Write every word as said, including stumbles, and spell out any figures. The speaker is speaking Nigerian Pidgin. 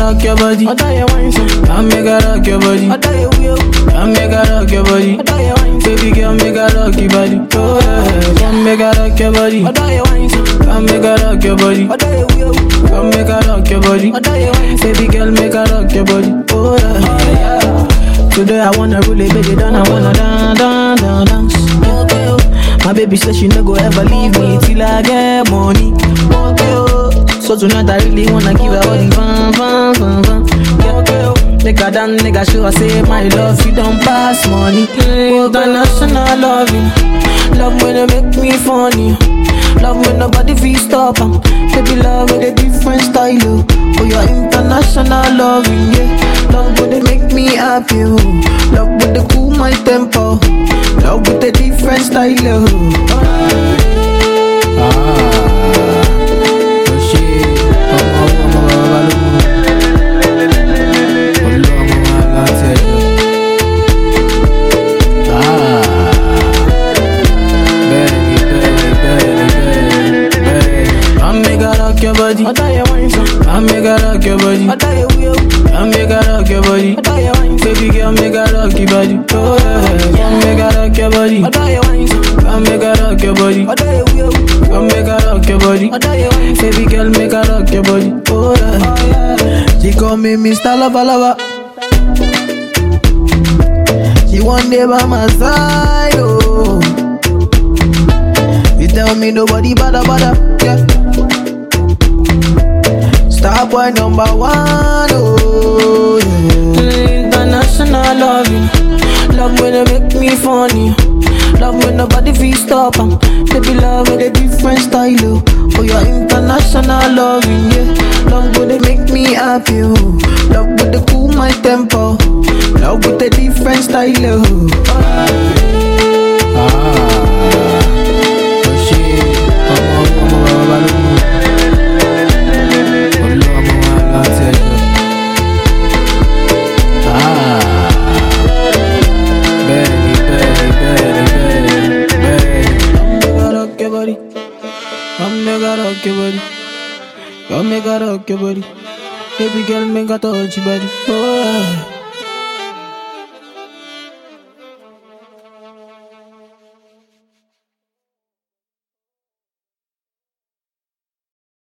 rock your body. I tell you wine so. Come make her rock your body. I tell you will. Come make her rock your body. I tell you wine so. Baby girl make her rock your body. Oh yeah. Come make her rock your body. I tell you wine so. Come make her rock your body. I tell you will. Come make her rock your body. I tell you wine so. Baby girl make her rock your body. Oh yeah. yeah. Today I wanna really baby down. I wanna dance, dance, dance, dance. Okay, oh. My baby says she no go ever leave me till I get money. Okay, oh. So tonight I really wanna give her all the fun, fun, fun, fun. Yeah, okay, oh. Make her dance, make her show her say my love, you don't pass money. International loving, love when you make me funny. Love when nobody feel stop em. Baby love with a different style, oh. Oh, your international loving, yeah. Love when they make me happy, oh. Love when they cool my tempo. Love with a different style, oh. Ah, oh shit. Oh, oh, oh, oh, oh. Your body, I tell you wine so. I make her rock your body. I tell you will. I make her rock your body. I tell you wine so. Baby girl make her rock your body. Oh yeah, I make her rock your body. I tell you wine so. I make her rock your body. I tell you will. I make her rock your body. I tell you wine so. Baby girl make her rock your body. Oh yeah, oh, yeah. She call me Mister Lover Lover. She one day by my side, oh. You tell me nobody bother bother, yeah. Star boy number one, oh yeah. International loving, love when you make me funny. Love when nobody feel stop em. Baby love with a different style, oh. Oh, your international loving, yeah. Love when they make me happy, oh. Love when they cool my tempo. Love with a different style, oh. Ah, oh shit. Oh, oh, oh, oh, oh, oh. Come make her rock your body. Come make her rock your body. Baby girl make her touch your body. Oh.